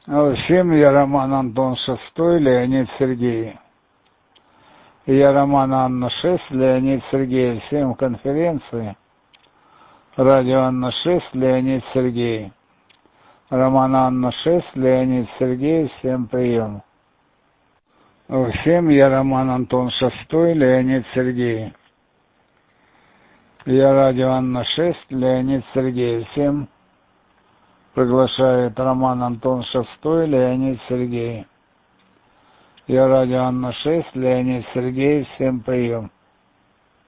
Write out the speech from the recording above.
Всем я Роман Антон Шестой, Леонид Сергей. Я Роман Анна 6, Леонид Сергей. Всем конференции. Радио Анна 6, Леонид Сергей. Роман Анна 6, Леонид Сергей. Всем прием. Всем я Роман Антон Шестой, Леонид Сергей. Я радио Анна 6, Леонид Сергей. Всем приглашает Роман Антон Шестой, Леонид Сергей. Я радио Анна 6, Леонид Сергей. Всем прием.